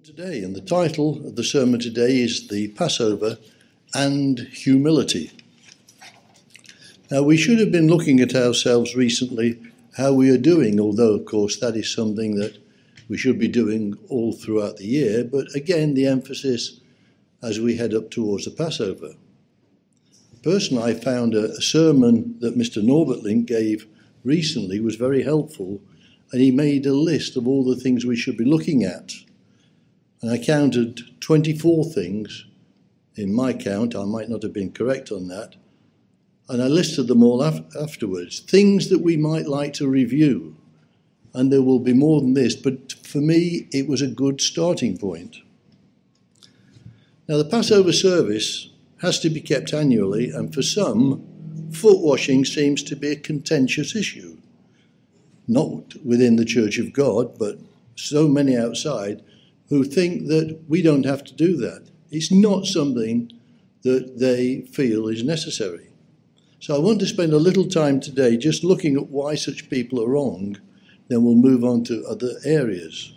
Today, and the title of the sermon today is The Passover and Humility. Now, we should have been looking at ourselves recently, how we are doing, although, of course, that is something that we should be doing all throughout the year, but again, the emphasis as we head up towards the Passover. Personally, I found a sermon that Mr. Norbert Link gave recently was very helpful, and he made a list of all the things we should be looking at. And I counted 24 things in my count. I might not have been correct on that. And I listed them all afterwards. Things that we might like to review. And there will be more than this, but for me, it was a good starting point. Now, the Passover service has to be kept annually, and for some, foot washing seems to be a contentious issue. Not within the Church of God, but so many outside who think that we don't have to do that. It's not something that they feel is necessary. So I want to spend a little time today just looking at why such people are wrong, then we'll move on to other areas.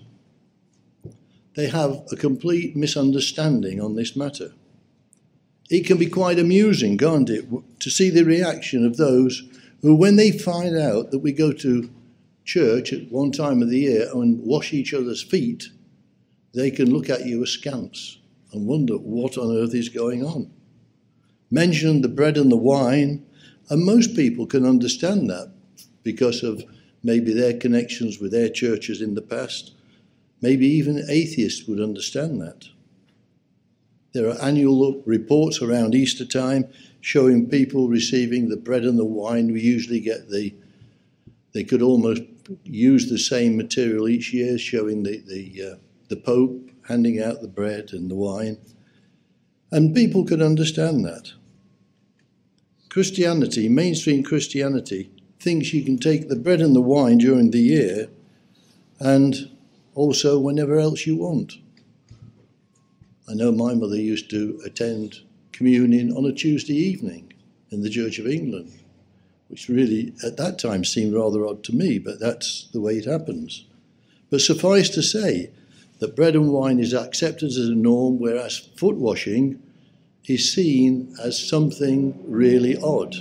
They have a complete misunderstanding on this matter. It can be quite amusing, can't it, to see the reaction of those who, when they find out that we go to church at one time of the year and wash each other's feet, they can look at you askance and wonder what on earth is going on. Mention the bread and the wine, and most people can understand that because of maybe their connections with their churches in the past. Maybe even atheists would understand that. There are annual reports around Easter time showing people receiving the bread and the wine. We usually get they could almost use the same material each year, showing the Pope handing out the bread and the wine. And people could understand that. Christianity, mainstream Christianity, thinks you can take the bread and the wine during the year and also whenever else you want. I know my mother used to attend communion on a Tuesday evening in the Church of England, which really at that time seemed rather odd to me, but that's the way it happens. But suffice to say that bread and wine is accepted as a norm, whereas foot washing is seen as something really odd.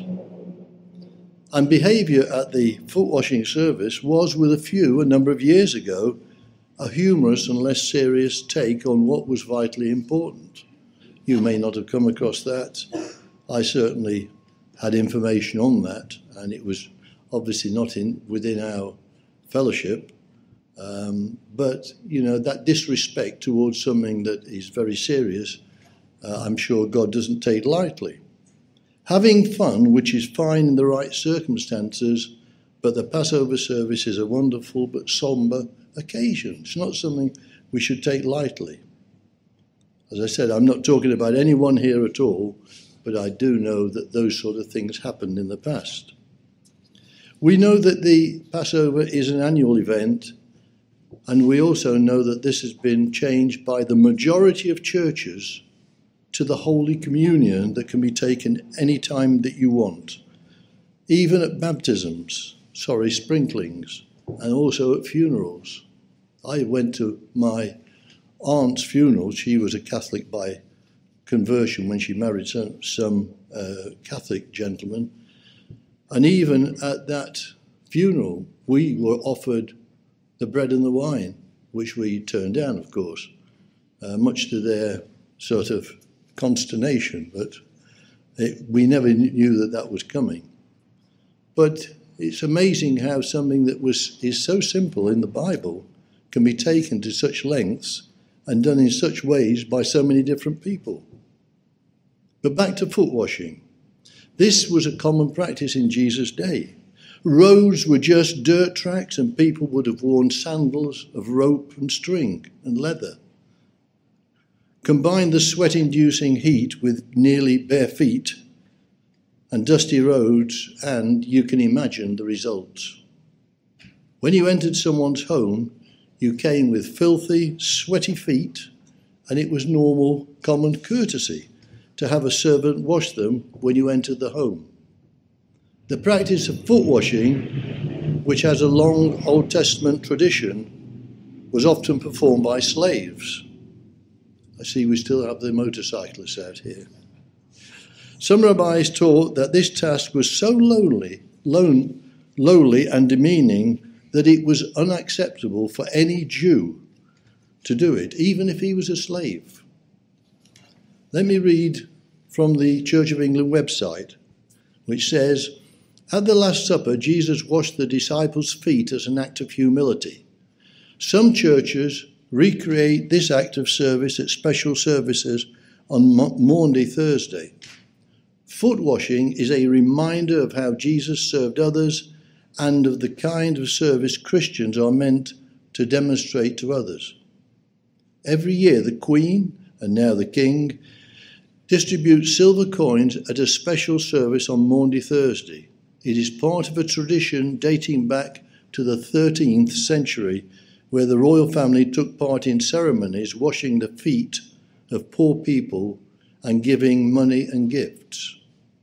And behaviour at the foot washing service was, with a few, a number of years ago, a humorous and less serious take on what was vitally important. You may not have come across that. I certainly had information on that, and it was obviously not within our fellowship. But, that disrespect towards something that is very serious, I'm sure God doesn't take lightly. Having fun, which is fine in the right circumstances, but the Passover service is a wonderful but sombre occasion. It's not something we should take lightly. As I said, I'm not talking about anyone here at all, but I do know that those sort of things happened in the past. We know that the Passover is an annual event, and we also know that this has been changed by the majority of churches to the Holy Communion that can be taken any time that you want, even at sprinklings, and also at funerals. I went to my aunt's funeral. She was a Catholic by conversion when she married some Catholic gentleman. And even at that funeral, we were offered the bread and the wine, which we turned down, of course, much to their sort of consternation, but we never knew that was coming. But it's amazing how something that is so simple in the Bible can be taken to such lengths and done in such ways by so many different people. But back to foot washing. This was a common practice in Jesus' day. Roads were just dirt tracks, and people would have worn sandals of rope and string and leather. Combine the sweat-inducing heat with nearly bare feet and dusty roads, and you can imagine the results. When you entered someone's home, you came with filthy, sweaty feet, and it was normal, common courtesy to have a servant wash them when you entered the home. The practice of foot washing, which has a long Old Testament tradition, was often performed by slaves, I see we still have the motorcyclists out here. Some rabbis taught that this task was so lowly and demeaning that it was unacceptable for any Jew to do it, even if he was a slave. Let me read from the Church of England website, which says, "At the Last Supper, Jesus washed the disciples' feet as an act of humility. Some churches recreate this act of service at special services on Maundy Thursday. Foot washing is a reminder of how Jesus served others and of the kind of service Christians are meant to demonstrate to others. Every year, the Queen, and now the King, distribute silver coins at a special service on Maundy Thursday. It is part of a tradition dating back to the 13th century, where the royal family took part in ceremonies washing the feet of poor people and giving money and gifts.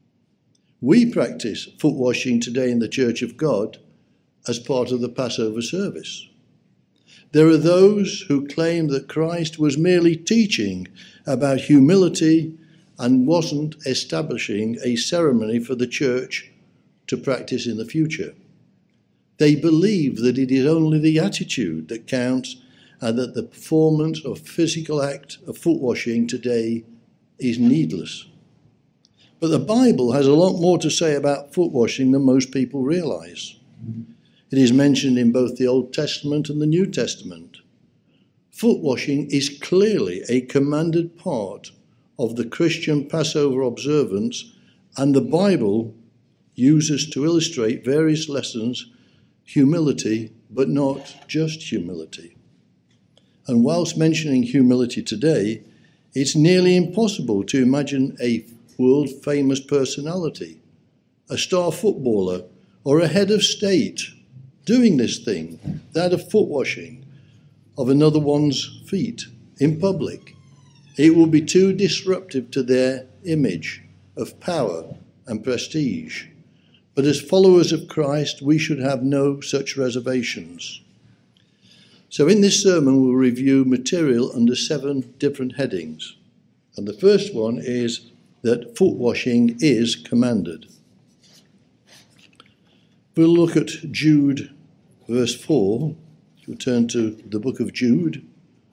We practice foot washing today in the Church of God as part of the Passover service. There are those who claim that Christ was merely teaching about humility and wasn't establishing a ceremony for the church to practice in the future. They believe that it is only the attitude that counts and that the performance of physical act of foot washing today is needless. But the Bible has a lot more to say about foot washing than most people realize. It is mentioned in both the Old Testament and the New Testament. Foot washing is clearly a commanded part of the Christian Passover observance, and the Bible uses to illustrate various lessons humility, but not just humility. And whilst mentioning humility today, it's nearly impossible to imagine a world-famous personality, a star footballer, or a head of state doing this thing, that of foot washing of another one's feet in public. It will be too disruptive to their image of power and prestige. But as followers of Christ, we should have no such reservations. So in this sermon, we'll review material under 7 different headings. And the first one is that foot washing is commanded. We'll look at Jude, verse 4. We'll turn to the book of Jude.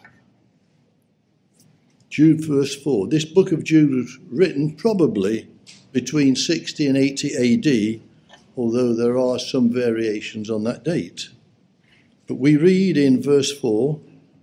Jude, verse 4. This book of Jude was written probably between 60 and 80 AD, although there are some variations on that date. But we read in verse 4,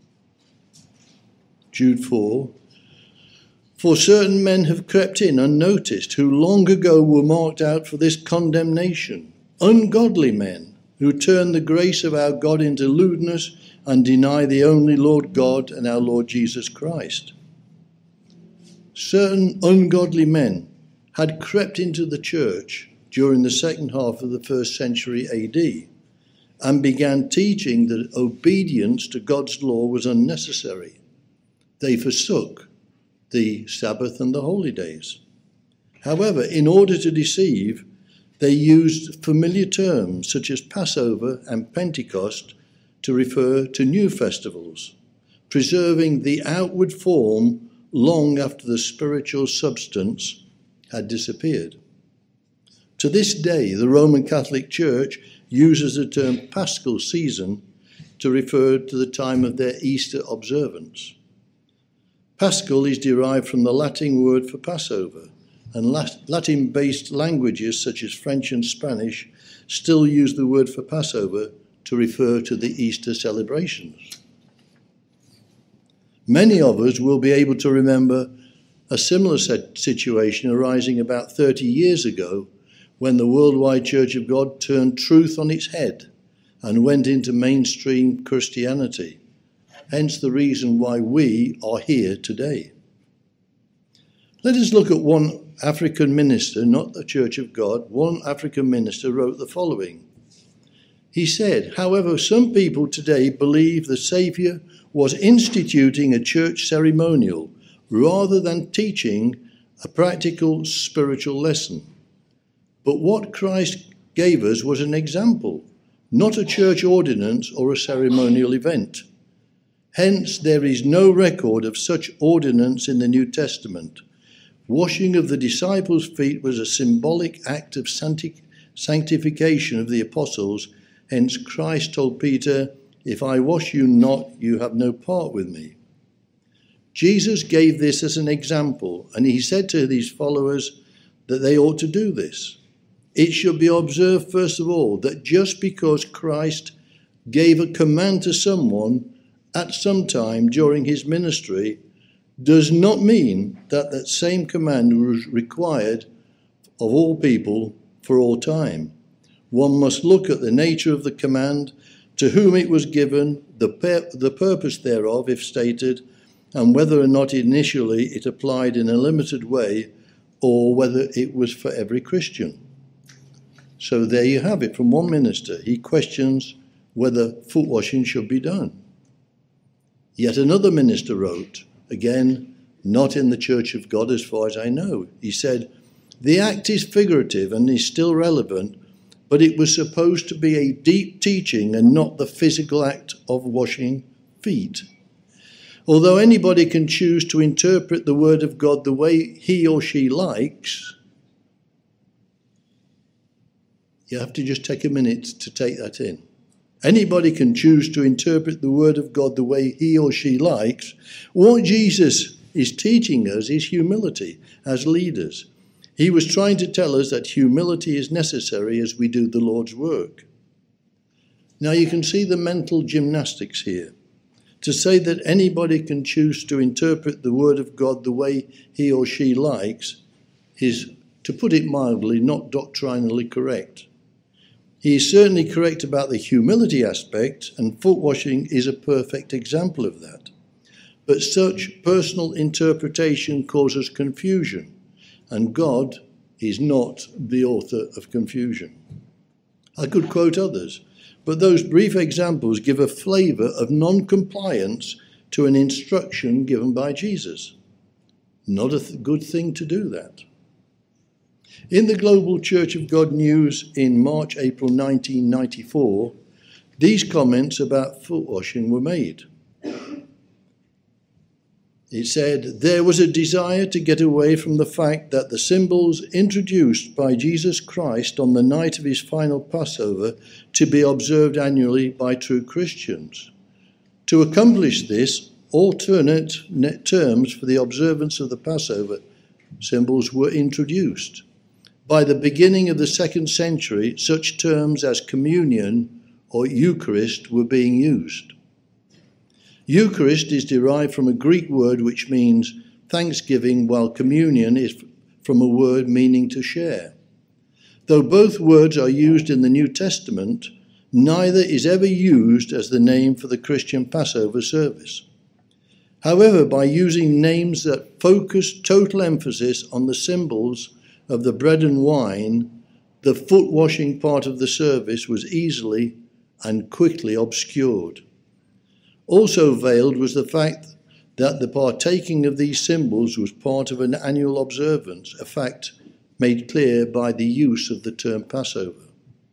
Jude 4, "For certain men have crept in unnoticed, who long ago were marked out for this condemnation, ungodly men, who turn the grace of our God into lewdness and deny the only Lord God and our Lord Jesus Christ." Certain ungodly men had crept into the church during the second half of the 1st century AD and began teaching that obedience to God's law was unnecessary. They forsook the Sabbath and the holy days. However, in order to deceive, they used familiar terms such as Passover and Pentecost to refer to new festivals, preserving the outward form long after the spiritual substance had disappeared. To this day, the Roman Catholic Church uses the term Paschal season to refer to the time of their Easter observance. Paschal is derived from the Latin word for Passover, and Latin-based languages such as French and Spanish still use the word for Passover to refer to the Easter celebrations. Many of us will be able to remember a similar situation arising about 30 years ago when the Worldwide Church of God turned truth on its head and went into mainstream Christianity. Hence the reason why we are here today. Let us look at one African minister, not the Church of God. One African minister wrote the following. He said, "However, some people today believe the Saviour was instituting a church ceremonial rather than teaching a practical spiritual lesson. But what Christ gave us was an example, not a church ordinance or a ceremonial event. Hence there is no record of such ordinance in the New Testament. Washing of the disciples' feet was a symbolic act of sanctification of the apostles. Hence Christ told Peter, "If I wash you not, you have no part with me." Jesus gave this as an example, and he said to his followers that they ought to do this. It should be observed, first of all, that just because Christ gave a command to someone at some time during his ministry does not mean that that same command was required of all people for all time. One must look at the nature of the command, to whom it was given, the purpose thereof, if stated, and whether or not initially it applied in a limited way or whether it was for every Christian. So there you have it from one minister. He questions whether foot washing should be done. Yet another minister wrote, again, not in the Church of God as far as I know. He said, the act is figurative and is still relevant, but it was supposed to be a deep teaching and not the physical act of washing feet. Although anybody can choose to interpret the Word of God the way he or she likes, you have to just take a minute to take that in. Anybody can choose to interpret the Word of God the way he or she likes. What Jesus is teaching us is humility as leaders. He was trying to tell us that humility is necessary as we do the Lord's work. Now you can see the mental gymnastics here. To say that anybody can choose to interpret the Word of God the way he or she likes is, to put it mildly, not doctrinally correct. He is certainly correct about the humility aspect, and foot washing is a perfect example of that. But such personal interpretation causes confusion, and God is not the author of confusion. I could quote others, but those brief examples give a flavour of non-compliance to an instruction given by Jesus. Not a good thing to do that. In the Global Church of God News in March, April 1994, these comments about foot washing were made. It said, there was a desire to get away from the fact that the symbols introduced by Jesus Christ on the night of his final Passover to be observed annually by true Christians. To accomplish this, alternate terms for the observance of the Passover symbols were introduced. By the beginning of the 2nd century, such terms as communion or Eucharist were being used. Eucharist is derived from a Greek word which means thanksgiving, while communion is from a word meaning to share. Though both words are used in the New Testament, neither is ever used as the name for the Christian Passover service. However, by using names that focus total emphasis on the symbols of the bread and wine, the foot washing part of the service was easily and quickly obscured. Also veiled was the fact that the partaking of these symbols was part of an annual observance, a fact made clear by the use of the term Passover.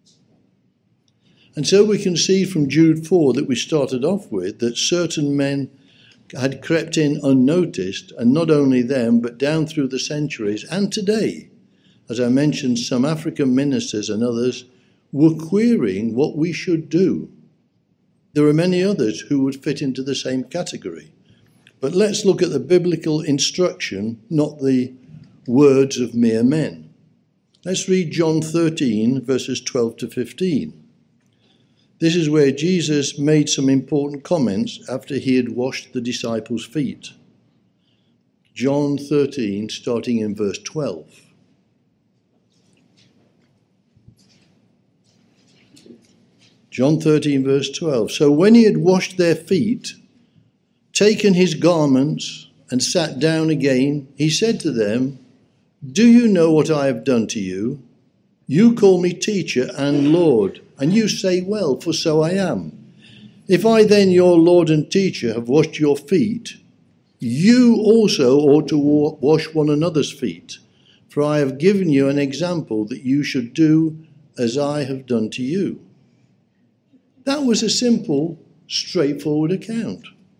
And so we can see from Jude 4 that we started off with that certain men had crept in unnoticed, and not only them, but down through the centuries and today, as I mentioned, some African ministers and others were querying what we should do. There are many others who would fit into the same category. But let's look at the biblical instruction, not the words of mere men. Let's read John 13, verses 12 to 15. This is where Jesus made some important comments after he had washed the disciples' feet. John 13, starting in verse 12. John 13, verse 12. So when he had washed their feet, taken his garments, and sat down again, he said to them, do you know what I have done to you? You call me teacher and Lord, and you say, well, for so I am. If I then, your Lord and teacher, have washed your feet, you also ought to wash one another's feet. For I have given you an example that you should do as I have done to you. That was a simple, straightforward account.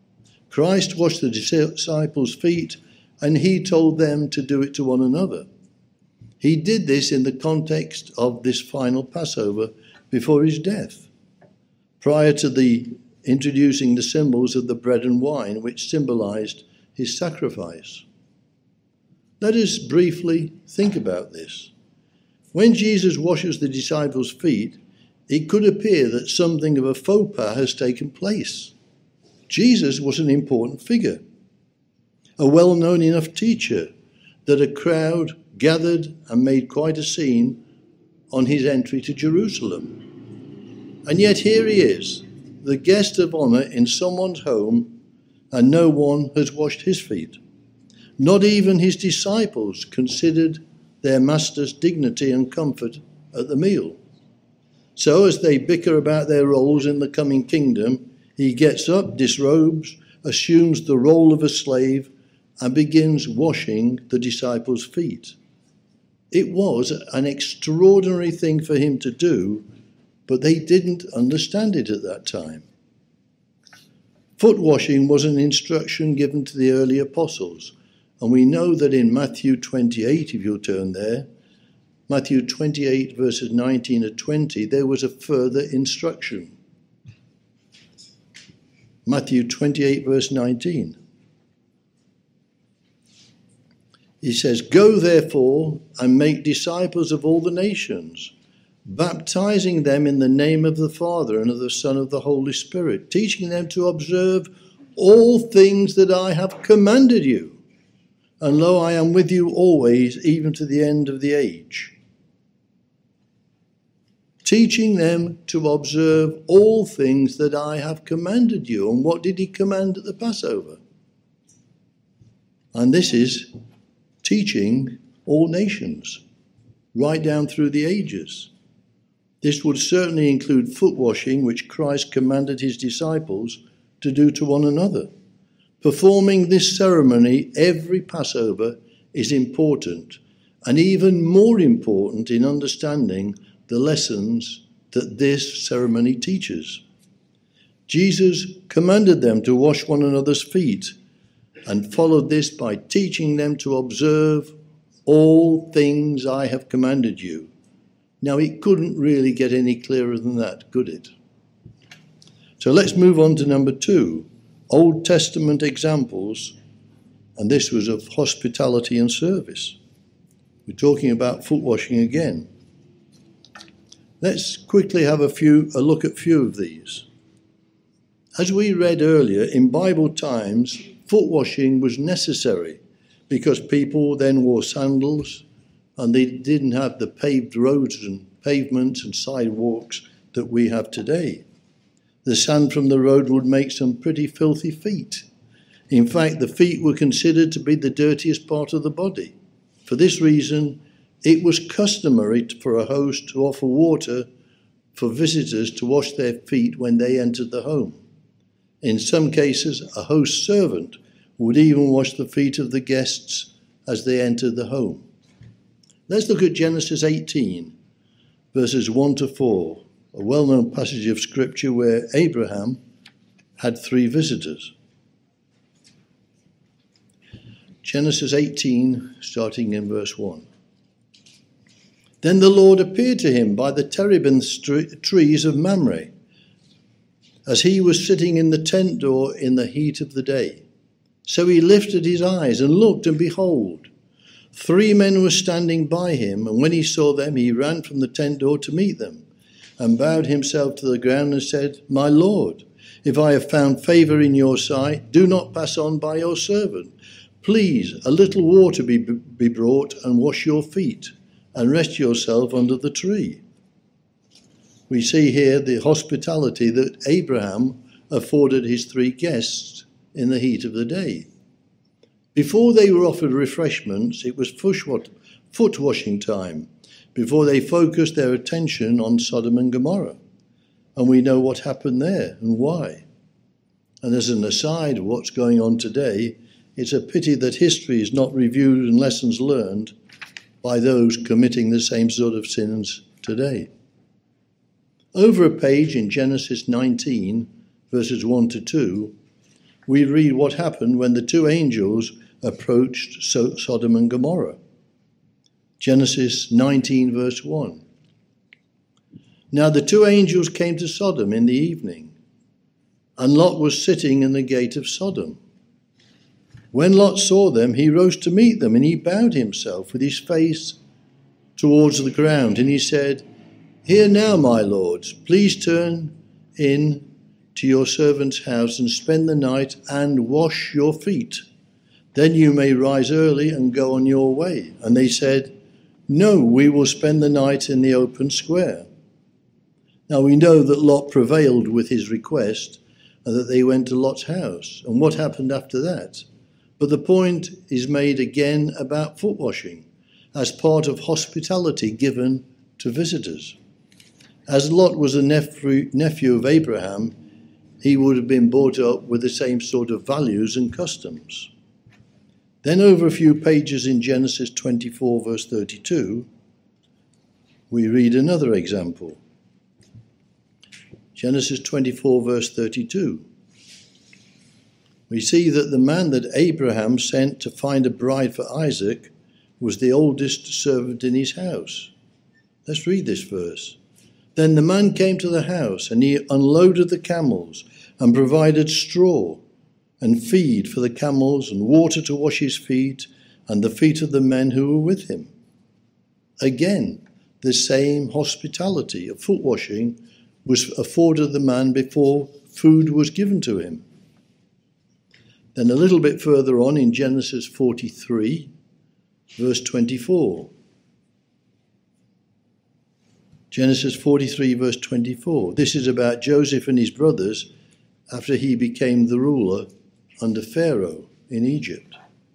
Christ washed the disciples' feet, and he told them to do it to one another. He did this in the context of this final Passover before his death, prior to the introducing the symbols of the bread and wine, which symbolized his sacrifice. Let us briefly think about this. When Jesus washes the disciples' feet, it could appear that something of a faux pas has taken place. Jesus was an important figure, a well-known enough teacher that a crowd gathered and made quite a scene on his entry to Jerusalem. And yet here he is, the guest of honor in someone's home, and no one has washed his feet. Not even his disciples considered their master's dignity and comfort at the meal. So as they bicker about their roles in the coming kingdom, he gets up, disrobes, assumes the role of a slave, and begins washing the disciples' feet. It was an extraordinary thing for him to do, but they didn't understand it at that time. Foot washing was an instruction given to the early apostles, and we know that in Matthew 28, if you'll turn there, Matthew 28 verses 19 and 20, there was a further instruction. Matthew 28 verse 19. He says, "Go therefore and make disciples of all the nations, baptizing them in the name of the Father and of the Son and of the Holy Spirit, teaching them to observe all things that I have commanded you. And lo, I am with you always, even to the end of the age." Teaching them to observe all things that I have commanded you. And what did he command at the Passover? And this is teaching all nations, right down through the ages. This would certainly include foot washing, which Christ commanded his disciples to do to one another. Performing this ceremony every Passover is important, and even more important in understanding the lessons that this ceremony teaches. Jesus commanded them to wash one another's feet and followed this by teaching them to observe all things I have commanded you. Now, it couldn't really get any clearer than that, could it? So let's move on to number 2, Old Testament examples, and this was of hospitality and service. We're talking about foot washing again. Let's quickly have a look at a few of these. As we read earlier, in Bible times, foot washing was necessary because people then wore sandals and they didn't have the paved roads and pavements and sidewalks that we have today. The sand from the road would make some pretty filthy feet. In fact, the feet were considered to be the dirtiest part of the body. For this reason, it was customary for a host to offer water for visitors to wash their feet when they entered the home. In some cases, a host servant would even wash the feet of the guests as they entered the home. Let's look at Genesis 18, verses 1 to 4, a well-known passage of Scripture where Abraham had 3 visitors. Genesis 18, starting in verse 1. Then the Lord appeared to him by the terebinth trees of Mamre, as he was sitting in the tent door in the heat of the day. So he lifted his eyes and looked, and behold, 3 men were standing by him, and when he saw them, he ran from the tent door to meet them, and bowed himself to the ground and said, "My Lord, if I have found favor in your sight, do not pass on by your servant. Please, a little water be brought, and wash your feet, and rest yourself under the tree." We see here the hospitality that Abraham afforded his 3 guests in the heat of the day. Before they were offered refreshments, it was foot washing time, before they focused their attention on Sodom and Gomorrah. And we know what happened there and why. And as an aside of what's going on today, it's a pity that history is not reviewed and lessons learned by those committing the same sort of sins today. Over a page in Genesis 19, verses 1 to 2, we read what happened when the two angels approached Sodom and Gomorrah. Genesis 19, verse 1. Now the two angels came to Sodom in the evening, and Lot was sitting in the gate of Sodom. When Lot saw them, he rose to meet them, and he bowed himself with his face towards the ground, and he said, "Here now, my lords, please turn in to your servant's house and spend the night and wash your feet. Then you may rise early and go on your way." And they said, "No, we will spend the night in the open square." Now we know that Lot prevailed with his request and that they went to Lot's house. And what happened after that? But the point is made again about foot washing as part of hospitality given to visitors. As Lot was a nephew of Abraham, he would have been brought up with the same sort of values and customs. Then over a few pages in Genesis 24, verse 32, we read another example. Genesis 24, verse 32. We see that the man that Abraham sent to find a bride for Isaac was the oldest servant in his house. Let's read this verse. Then the man came to the house, and he unloaded the camels and provided straw and feed for the camels and water to wash his feet and the feet of the men who were with him. Again, the same hospitality of foot washing was afforded the man before food was given to him. Then a little bit further on in Genesis 43, verse 24. Genesis 43, verse 24. This is about Joseph and his brothers after he became the ruler under Pharaoh in Egypt.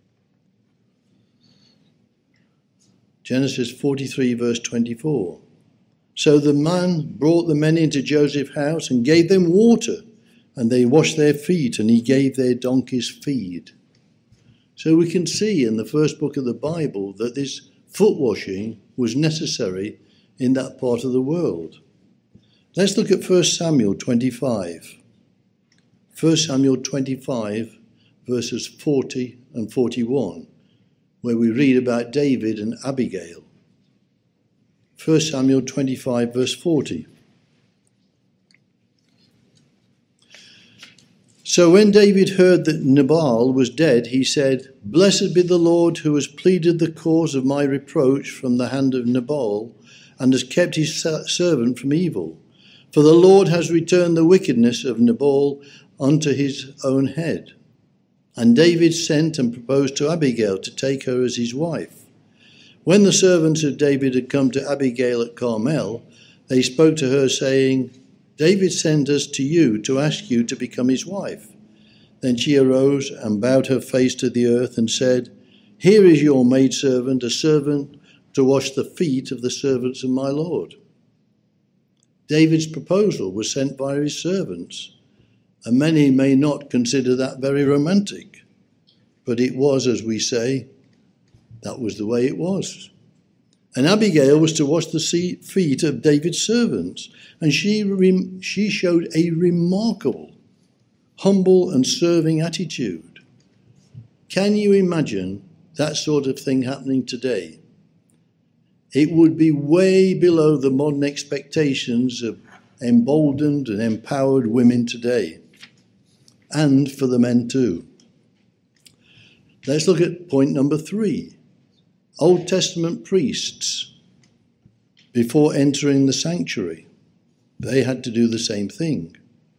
Genesis 43, verse 24. So the man brought the men into Joseph's house and gave them water, and they washed their feet, and he gave their donkeys feed. So we can see in the first book of the Bible that this foot washing was necessary in that part of the world. Let's look at 1 Samuel 25. 1 Samuel 25, verses 40 and 41, where we read about David and Abigail. 1 Samuel 25, verse 40. So when David heard that Nabal was dead, he said, "Blessed be the Lord who has pleaded the cause of my reproach from the hand of Nabal and has kept his servant from evil. For the Lord has returned the wickedness of Nabal unto his own head." And David sent and proposed to Abigail to take her as his wife. When the servants of David had come to Abigail at Carmel, they spoke to her, saying, "David sent us to you to ask you to become his wife." Then she arose and bowed her face to the earth and said, "Here is your maidservant, a servant to wash the feet of the servants of my Lord." David's proposal was sent by his servants, and many may not consider that very romantic, but it was, as we say, that was the way it was. And Abigail was to wash the feet of David's servants, and she showed a remarkable, humble and serving attitude. Can you imagine that sort of thing happening today? It would be way below the modern expectations of emboldened and empowered women today, and for the men too. Let's look at point number 3. Old Testament priests, before entering the sanctuary, they had to do the same thing.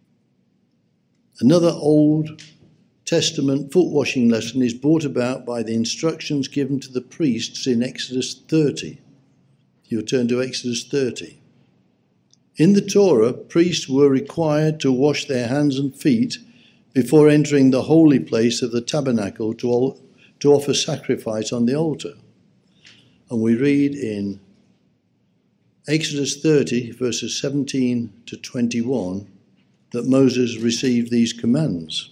Another Old Testament foot washing lesson is brought about by the instructions given to the priests in Exodus 30. You'll turn to Exodus 30. In the Torah, priests were required to wash their hands and feet before entering the holy place of the tabernacle to offer sacrifice on the altar. And we read in Exodus 30, verses 17 to 21, that Moses received these commands.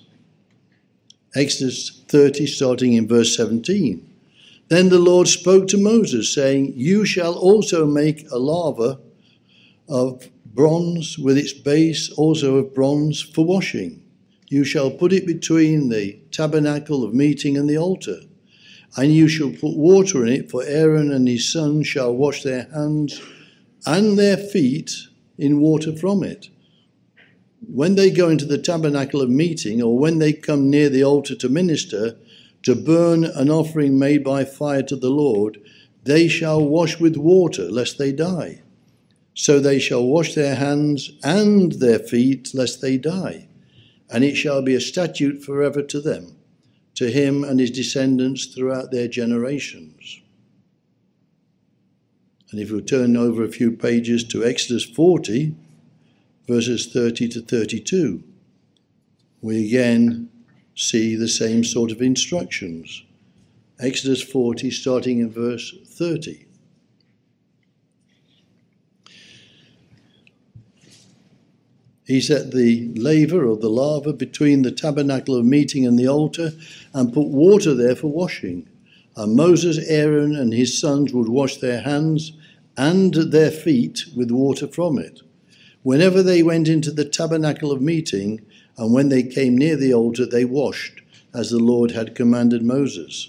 Exodus 30, starting in verse 17. Then the Lord spoke to Moses, saying, "You shall also make a laver of bronze with its base also of bronze for washing. You shall put it between the tabernacle of meeting and the altar, and you shall put water in it, for Aaron and his sons shall wash their hands and their feet in water from it. When they go into the tabernacle of meeting, or when they come near the altar to minister, to burn an offering made by fire to the Lord, they shall wash with water, lest they die. So they shall wash their hands and their feet, lest they die. And it shall be a statute forever to them, to him and his descendants throughout their generations. And if we turn over a few pages to Exodus 40, verses 30 to 32, we again see the same sort of instructions. Exodus 40, starting in verse 30. He set the laver or the lava between the tabernacle of meeting and the altar, and put water there for washing. And Moses, Aaron, and his sons would wash their hands and their feet with water from it, whenever they went into the tabernacle of meeting, and when they came near the altar, they washed, as the Lord had commanded Moses.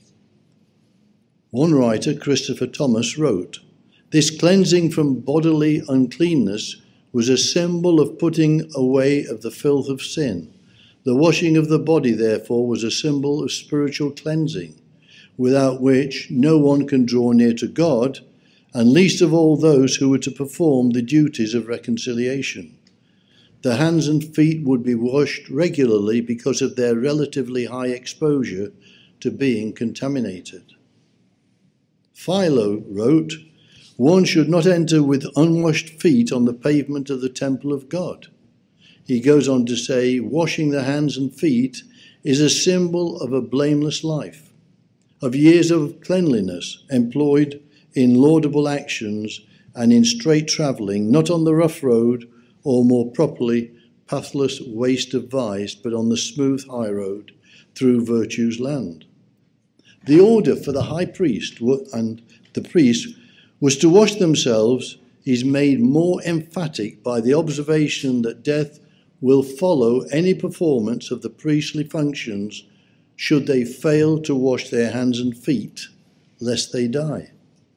One writer, Christopher Thomas, wrote, "This cleansing from bodily uncleanness was a symbol of putting away of the filth of sin. The washing of the body, therefore, was a symbol of spiritual cleansing, without which no one can draw near to God, and least of all those who were to perform the duties of reconciliation. The hands and feet would be washed regularly because of their relatively high exposure to being contaminated." Philo wrote, "One should not enter with unwashed feet on the pavement of the temple of God." He goes on to say, washing the hands and feet is a symbol of a blameless life, of years of cleanliness employed in laudable actions and in straight travelling, not on the rough road, or more properly, pathless waste of vice, but on the smooth high road through virtue's land. The order for the high priest and the priest was to wash themselves is made more emphatic by the observation that death will follow any performance of the priestly functions should they fail to wash their hands and feet, lest they die.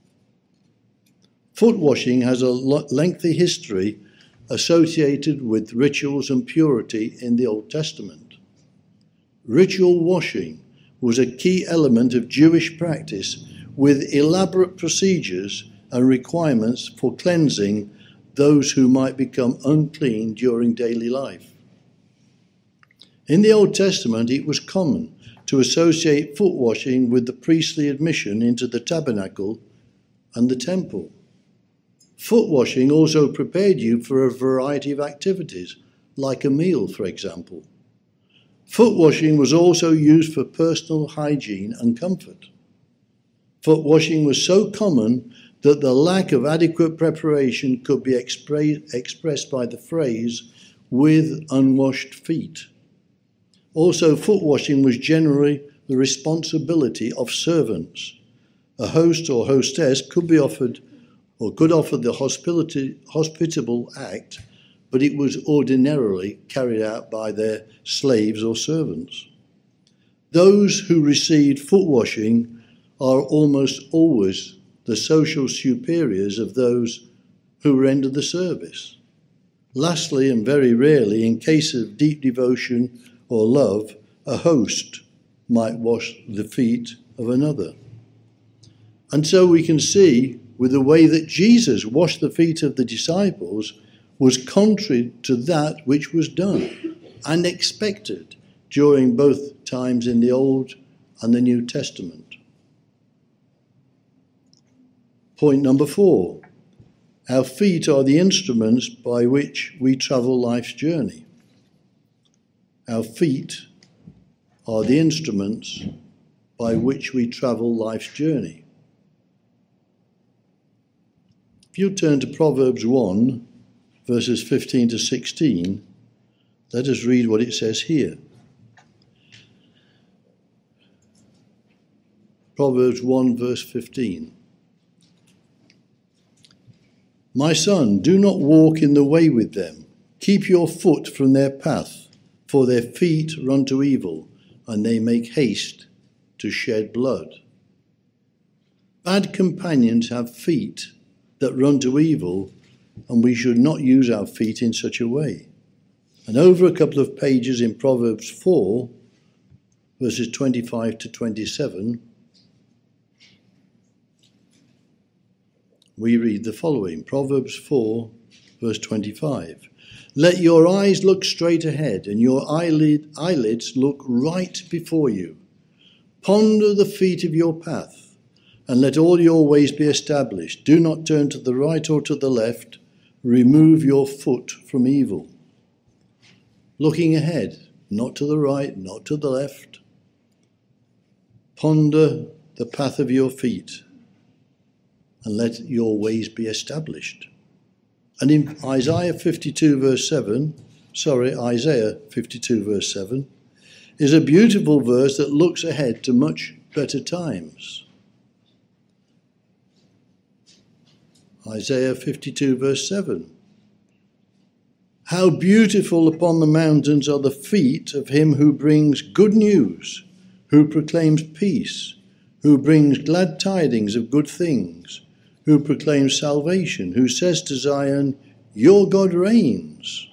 Foot washing has a lengthy history associated with rituals and purity in the Old Testament. Ritual washing was a key element of Jewish practice, with elaborate procedures and requirements for cleansing those who might become unclean during daily life. In the Old Testament, it was common to associate foot washing with the priestly admission into the tabernacle and the temple. Foot washing also prepared you for a variety of activities, like a meal, for example. Foot washing was also used for personal hygiene and comfort. Foot washing was so common that the lack of adequate preparation could be expressed by the phrase, "with unwashed feet." Also, foot washing was generally the responsibility of servants. A host or hostess could offer the hospitable act, but it was ordinarily carried out by their slaves or servants. Those who received foot washing are almost always the social superiors of those who render the service. Lastly, and very rarely, in case of deep devotion or love, a host might wash the feet of another. And so we can see, with the way that Jesus washed the feet of the disciples, was contrary to that which was done and expected during both times in the Old and the New Testament. Point number 4. Our feet are the instruments by which we travel life's journey. Our feet are the instruments by which we travel life's journey. If you turn to Proverbs 1, verses 15 to 16, let us read what it says here. Proverbs 1, verse 15. "My son, do not walk in the way with them. Keep your foot from their path, for their feet run to evil, and they make haste to shed blood. Bad companions have feet that run to evil, and we should not use our feet in such a way. And over a couple of pages in Proverbs 4, verses 25 to 27, we read the following. Proverbs 4, verse 25. Let your eyes look straight ahead, and your eyelids look right before you. Ponder the feet of your path, and let all your ways be established. Do not turn to the right or to the left. Remove your foot from evil. Looking ahead, not to the right, not to the left. Ponder the path of your feet, and let your ways be established. And in Isaiah 52 verse 7, is a beautiful verse that looks ahead to much better times. Isaiah 52 verse 7. How beautiful upon the mountains are the feet of him who brings good news, who proclaims peace, who brings glad tidings of good things, who proclaims salvation, who says to Zion, your God reigns.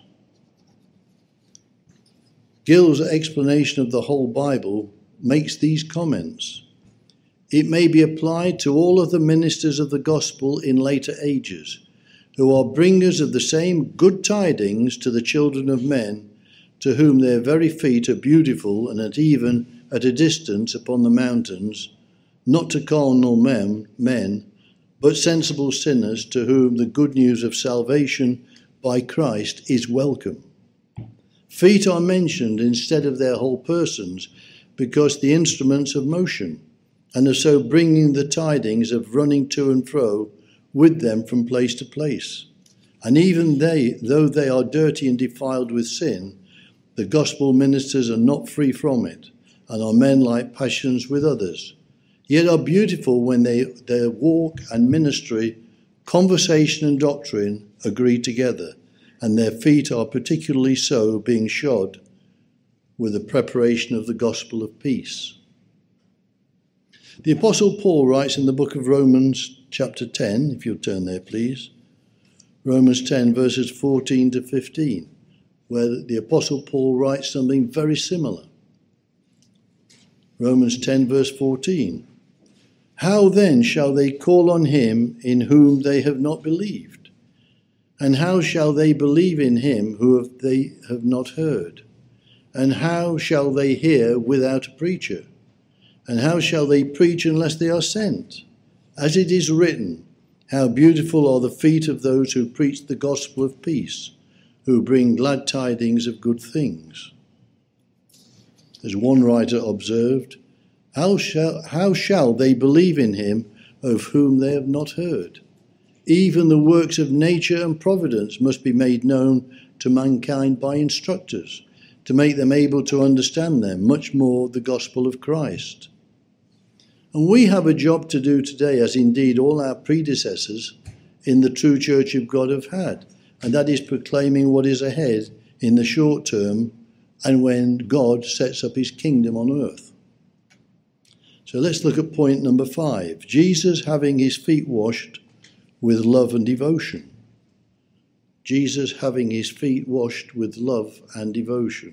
Gill's explanation of the whole Bible makes these comments. It may be applied to all of the ministers of the gospel in later ages, who are bringers of the same good tidings to the children of men, to whom their very feet are beautiful and even at a distance upon the mountains, not to carnal men, but sensible sinners to whom the good news of salvation by Christ is welcome. Feet are mentioned instead of their whole persons because the instruments of motion, and are so bringing the tidings of running to and fro with them from place to place. And even though they are dirty and defiled with sin, the gospel ministers are not free from it, and are men like passions with others, yet are beautiful when their walk and ministry, conversation and doctrine agree together, and their feet are particularly so, being shod with the preparation of the gospel of peace. The Apostle Paul writes in the book of Romans chapter 10, if you'll turn there please, Romans 10 verses 14 to 15, where the Apostle Paul writes something very similar. Romans 10 verse 14. How then shall they call on him in whom they have not believed? And how shall they believe in him who they have not heard? And how shall they hear without a preacher? And how shall they preach unless they are sent? As it is written, how beautiful are the feet of those who preach the gospel of peace, who bring glad tidings of good things. As one writer observed, how shall they believe in him of whom they have not heard? Even the works of nature and providence must be made known to mankind by instructors, to make them able to understand them, much more the gospel of Christ. And we have a job to do today, as indeed all our predecessors in the true Church of God have had, and that is proclaiming what is ahead in the short term and when God sets up his kingdom on earth. So let's look at point number 5. Jesus having his feet washed with love and devotion. Jesus having his feet washed with love and devotion.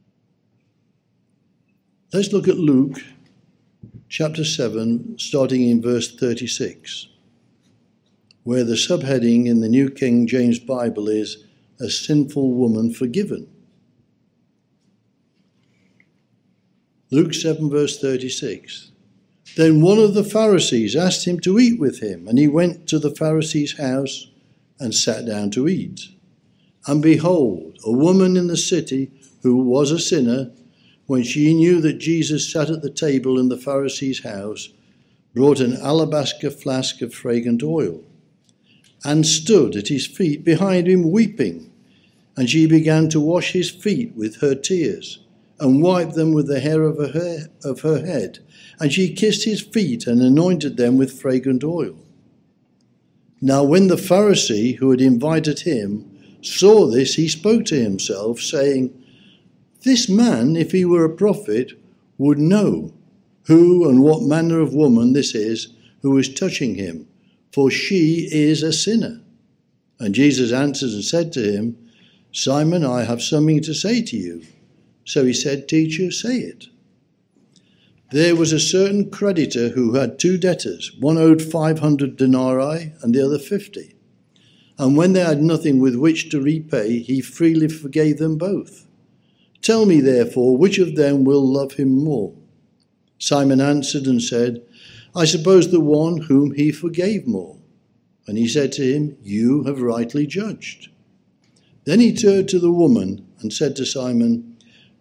Let's look at Luke chapter 7, starting in verse 36, where the subheading in the New King James Bible is, a sinful woman forgiven. Luke 7 verse 36. Then one of the Pharisees asked him to eat with him, and he went to the Pharisee's house and sat down to eat. And behold, a woman in the city who was a sinner, when she knew that Jesus sat at the table in the Pharisee's house, brought an alabaster flask of fragrant oil, and stood at his feet behind him weeping. And she began to wash his feet with her tears, and wiped them with the hair of her head. And she kissed his feet and anointed them with fragrant oil. Now when the Pharisee who had invited him saw this, he spoke to himself, saying, This man, if he were a prophet, would know who and what manner of woman this is who is touching him, for she is a sinner. And Jesus answered and said to him, Simon, I have something to say to you. So he said, Teacher, say it. There was a certain creditor who had 2 debtors. One owed 500 denarii and the other 50. And when they had nothing with which to repay, he freely forgave them both. Tell me, therefore, which of them will love him more? Simon answered and said, I suppose the one whom he forgave more. And he said to him, You have rightly judged. Then he turned to the woman and said to Simon,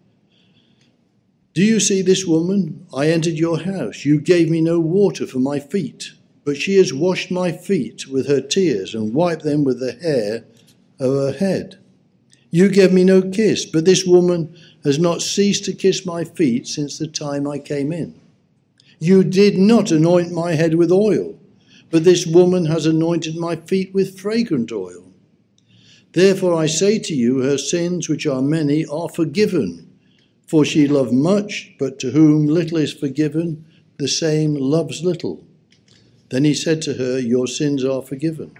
Do you see this woman? I entered your house. You gave me no water for my feet, but she has washed my feet with her tears and wiped them with the hair of her head. You gave me no kiss, but this woman has not ceased to kiss my feet since the time I came in. You did not anoint my head with oil, but this woman has anointed my feet with fragrant oil. Therefore I say to you, her sins, which are many, are forgiven. For she loved much, but to whom little is forgiven, the same loves little. Then he said to her, Your sins are forgiven.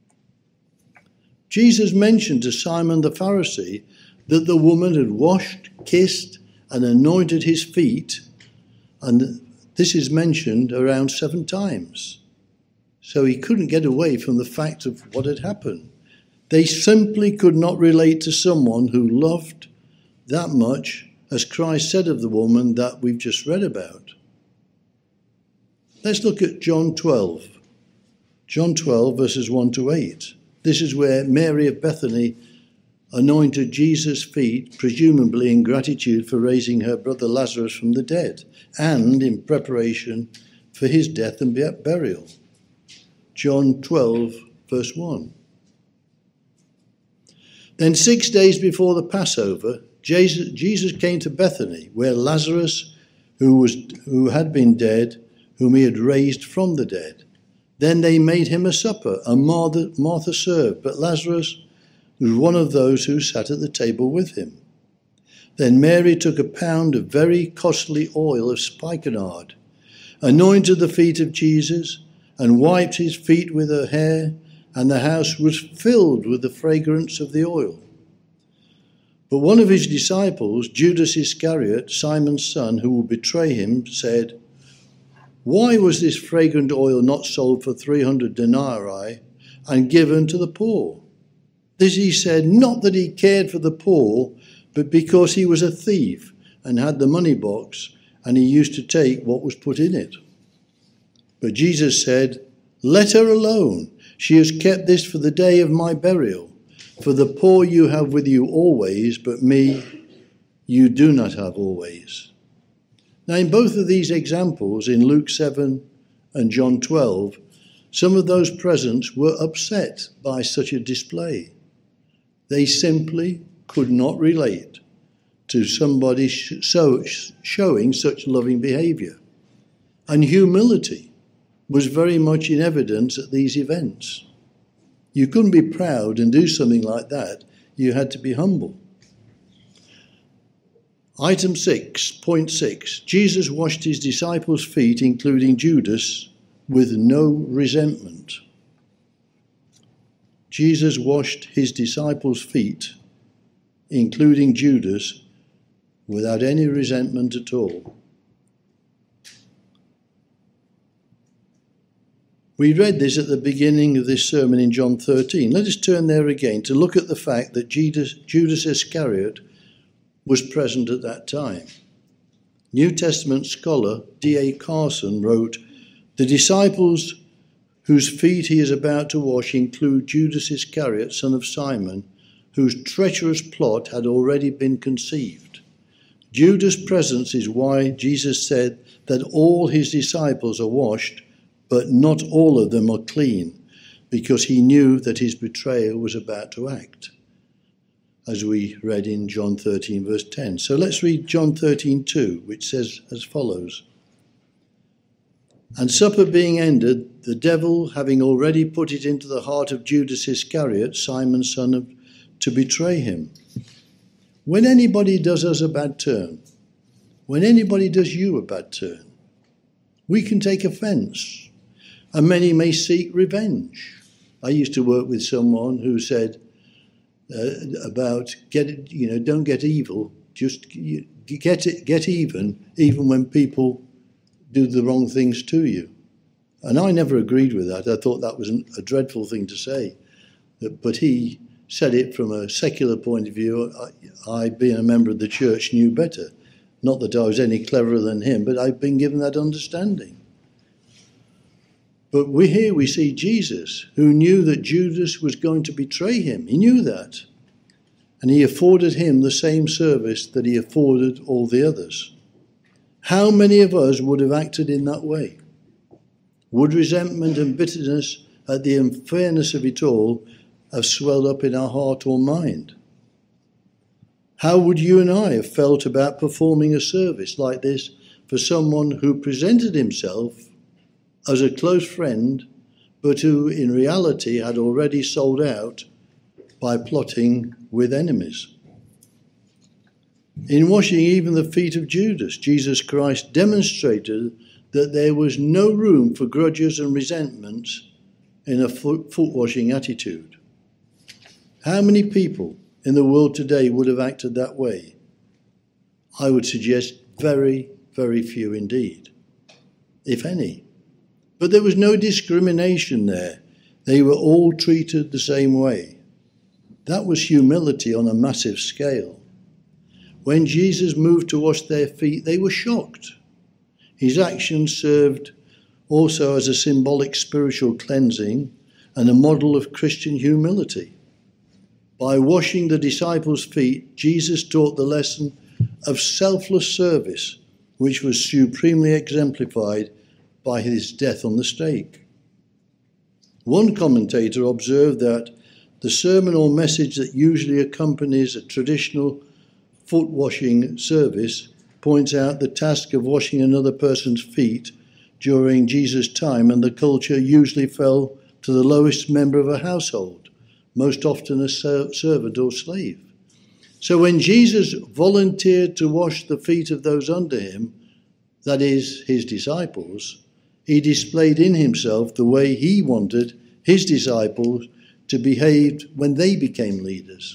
Jesus mentioned to Simon the Pharisee that the woman had washed, kissed, and anointed his feet, and this is mentioned around 7 times. So he couldn't get away from the fact of what had happened. They simply could not relate to someone who loved that much, as Christ said of the woman that we've just read about. Let's look at John 12. John 12, verses 1 to 8. This is where Mary of Bethany anointed Jesus' feet, presumably in gratitude for raising her brother Lazarus from the dead, and in preparation for his death and burial. John 12, verse 1. Then 6 days before the Passover, Jesus came to Bethany, where Lazarus, who had been dead, whom he had raised from the dead. Then they made him a supper, and Martha served, but Lazarus was one of those who sat at the table with him. Then Mary took a pound of very costly oil of spikenard, anointed the feet of Jesus, and wiped his feet with her hair, and the house was filled with the fragrance of the oil. But one of his disciples, Judas Iscariot, Simon's son, who would betray him, said, Why was this fragrant oil not sold for 300 denarii and given to the poor? This he said, not that he cared for the poor, but because he was a thief and had the money box, and he used to take what was put in it. But Jesus said, Let her alone. She has kept this for the day of my burial. For the poor you have with you always, but me you do not have always. Now in both of these examples, in Luke 7 and John 12, some of those present were upset by such a display. They simply could not relate to somebody showing such loving behaviour. And humility was very much in evidence at these events. You couldn't be proud and do something like that. You had to be humble. Item 6.6. Jesus washed his disciples' feet, including Judas, with no resentment. Jesus washed his disciples' feet, including Judas, without any resentment at all. We read this at the beginning of this sermon in John 13. Let us turn there again to look at the fact that Judas Iscariot was present at that time. New Testament scholar D.A. Carson wrote, The disciples whose feet he is about to wash include Judas Iscariot, son of Simon, whose treacherous plot had already been conceived. Judas' presence is why Jesus said that all his disciples are washed, but not all of them are clean, because he knew that his betrayer was about to act, as we read in John 13, verse 10. So let's read John 13:2, which says as follows. And supper being ended, the devil, having already put it into the heart of Judas Iscariot, Simon's son, to betray him. When anybody does us a bad turn, when anybody does you a bad turn, we can take offence, and many may seek revenge. I used to work with someone who said about don't get evil, just get even when people do the wrong things to you. And I never agreed with that. I thought that was a dreadful thing to say. But he said it from a secular point of view. I, being a member of the church, knew better. Not that I was any cleverer than him, but I've been given that understanding. But here we see Jesus, who knew that Judas was going to betray him. He knew that. And he afforded him the same service that he afforded all the others. How many of us would have acted in that way? Would resentment and bitterness at the unfairness of it all have swelled up in our heart or mind? How would you and I have felt about performing a service like this for someone who presented himself as a close friend, but who in reality had already sold out by plotting with enemies? In washing even the feet of Judas, Jesus Christ demonstrated that there was no room for grudges and resentments in a foot-washing attitude. How many people in the world today would have acted that way? I would suggest very, very few indeed, if any. But there was no discrimination there. They were all treated the same way. That was humility on a massive scale. When Jesus moved to wash their feet, they were shocked. His actions served also as a symbolic spiritual cleansing and a model of Christian humility. By washing the disciples' feet, Jesus taught the lesson of selfless service, which was supremely exemplified by his death on the stake. One commentator observed that the sermon or message that usually accompanies a traditional foot-washing service points out the task of washing another person's feet during Jesus' time, and the culture usually fell to the lowest member of a household, most often a servant or slave. So when Jesus volunteered to wash the feet of those under him, that is, his disciples, he displayed in himself the way he wanted his disciples to behave when they became leaders.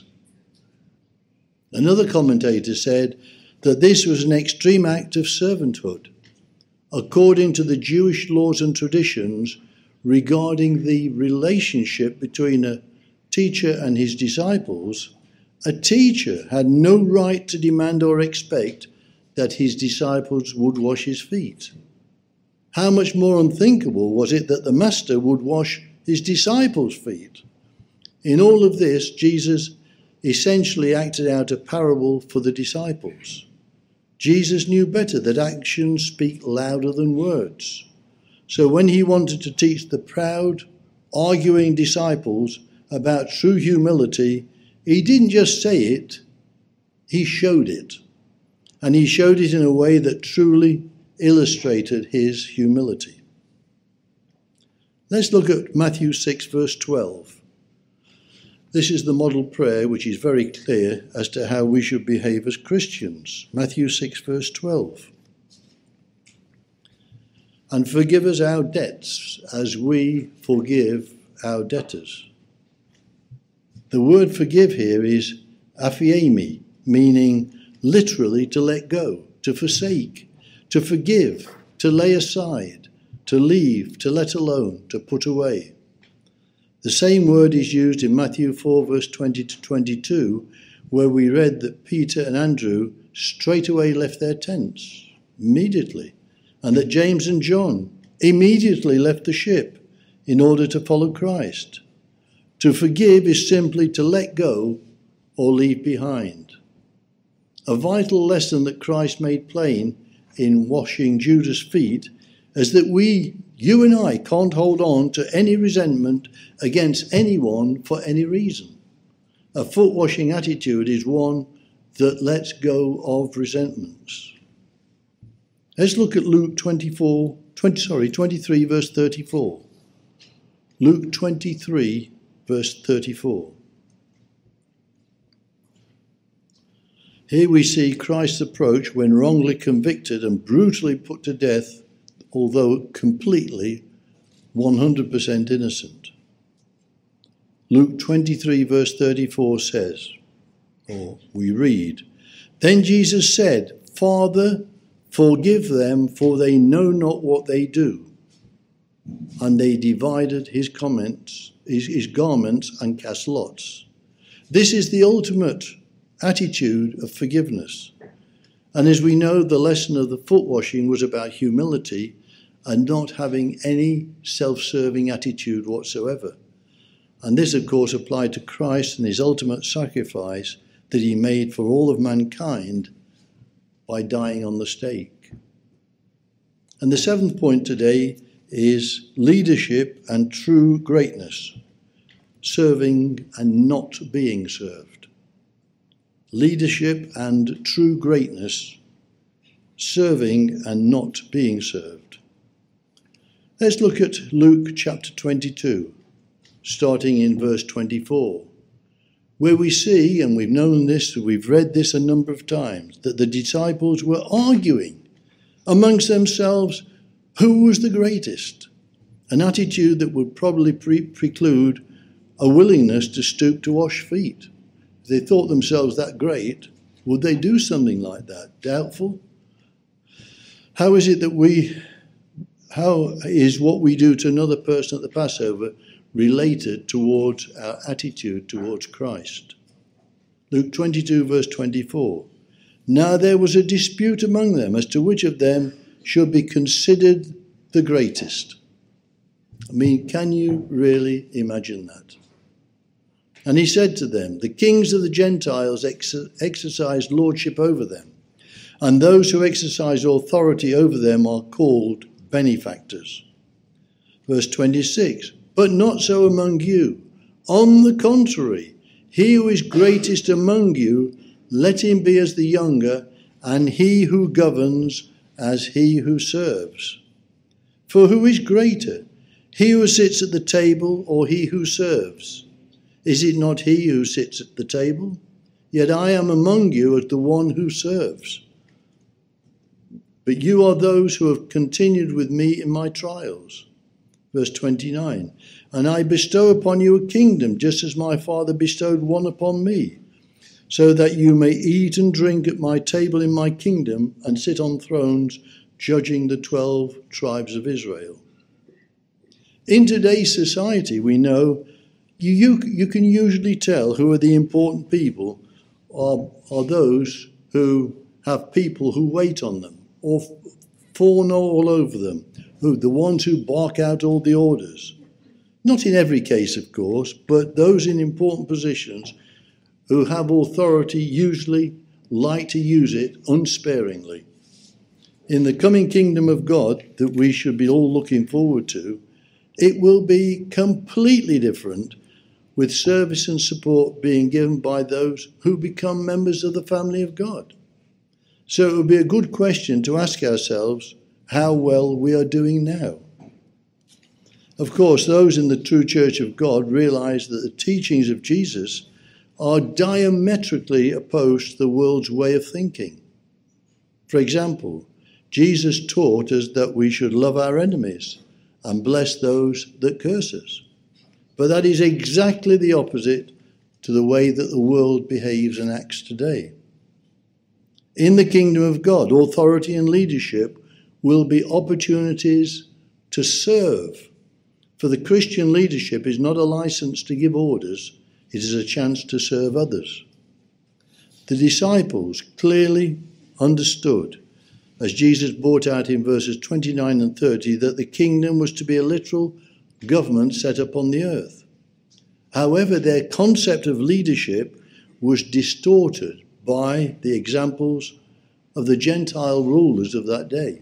Another commentator said that this was an extreme act of servanthood. According to the Jewish laws and traditions regarding the relationship between a teacher and his disciples, a teacher had no right to demand or expect that his disciples would wash his feet. How much more unthinkable was it that the master would wash his disciples' feet? In all of this, Jesus essentially acted out a parable for the disciples. Jesus knew better that actions speak louder than words. So when he wanted to teach the proud, arguing disciples about true humility, he didn't just say it, he showed it. And he showed it in a way that truly illustrated his humility. Let's look at Matthew 6, verse 12. This is the model prayer, which is very clear as to how we should behave as Christians. Matthew 6, verse 12. And forgive us our debts as we forgive our debtors. The word forgive here is aphiemi, meaning literally to let go, to forsake, to forgive, to lay aside, to leave, to let alone, to put away. The same word is used in Matthew 4, verse 20 to 22, where we read that Peter and Andrew straightway left their tents, immediately, and that James and John immediately left the ship in order to follow Christ. To forgive is simply to let go or leave behind. A vital lesson that Christ made plain in washing Judas' feet is that you and I can't hold on to any resentment against anyone for any reason. A foot-washing attitude is one that lets go of resentments. Let's look at Luke 23, verse 34. Luke 23, verse 34. Here we see Christ's approach when wrongly convicted and brutally put to death, although completely 100% innocent. Luke 23 verse 34 says, or we read, "Then Jesus said, 'Father, forgive them, for they know not what they do.' And they divided his garments and cast lots." This is the ultimate attitude of forgiveness. And as we know, the lesson of the foot washing was about humility and not having any self-serving attitude whatsoever. And this, of course, applied to Christ and his ultimate sacrifice that he made for all of mankind by dying on the stake. And the seventh point today is leadership and true greatness, serving and not being served. Leadership and true greatness, serving and not being served. Let's look at Luke chapter 22, starting in verse 24, where we see, and we've known this, we've read this a number of times, that the disciples were arguing amongst themselves who was the greatest, an attitude that would probably preclude a willingness to stoop to wash feet. If they thought themselves that great, would they do something like that? Doubtful. How is what we do to another person at the Passover related towards our attitude towards Christ? Luke 22 verse 24. "Now there was a dispute among them as to which of them should be considered the greatest." I mean, can you really imagine that? "And he said to them, 'The kings of the Gentiles exercise lordship over them, and those who exercise authority over them are called benefactors.' Verse 26, "But not so among you. On the contrary, he who is greatest among you, let him be as the younger, and he who governs as he who serves. For who is greater, he who sits at the table or he who serves? Is it not he who sits at the table? Yet I am among you as the one who serves. But you are those who have continued with me in my trials." Verse 29, "And I bestow upon you a kingdom, just as my Father bestowed one upon me, so that you may eat and drink at my table in my kingdom and sit on thrones, judging the 12 tribes of Israel." In today's society, we know you can usually tell who are the important people are those who have people who wait on them or fawn all over them, the ones who bark out all the orders. Not in every case, of course, but those in important positions who have authority usually like to use it unsparingly. In the coming kingdom of God that we should be all looking forward to, it will be completely different, with service and support being given by those who become members of the family of God. So it would be a good question to ask ourselves how well we are doing now. Of course, those in the true Church of God realize that the teachings of Jesus are diametrically opposed to the world's way of thinking. For example, Jesus taught us that we should love our enemies and bless those that curse us. But that is exactly the opposite to the way that the world behaves and acts today. In the kingdom of God, authority and leadership will be opportunities to serve. For the Christian leadership is not a license to give orders, it is a chance to serve others. The disciples clearly understood, as Jesus brought out in verses 29 and 30, that the kingdom was to be a literal government set up on the earth. However, their concept of leadership was distorted by the examples of the Gentile rulers of that day.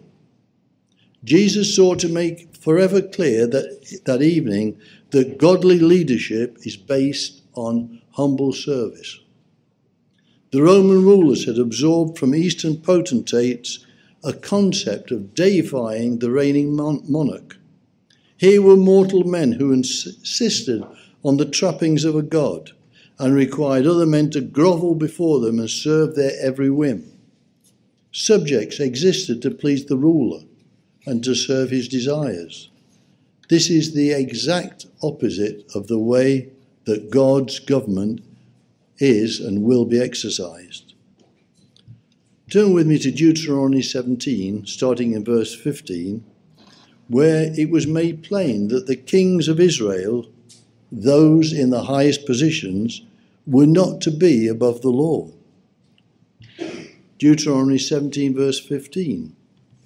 Jesus sought to make forever clear that evening that godly leadership is based on humble service. The Roman rulers had absorbed from Eastern potentates a concept of deifying the reigning monarch. Here were mortal men who insisted on the trappings of a god and required other men to grovel before them and serve their every whim. Subjects existed to please the ruler and to serve his desires. This is the exact opposite of the way that God's government is and will be exercised. Turn with me to Deuteronomy 17, starting in verse 15, where it was made plain that the kings of Israel, those in the highest positions, were not to be above the law. Deuteronomy 17, verse 15.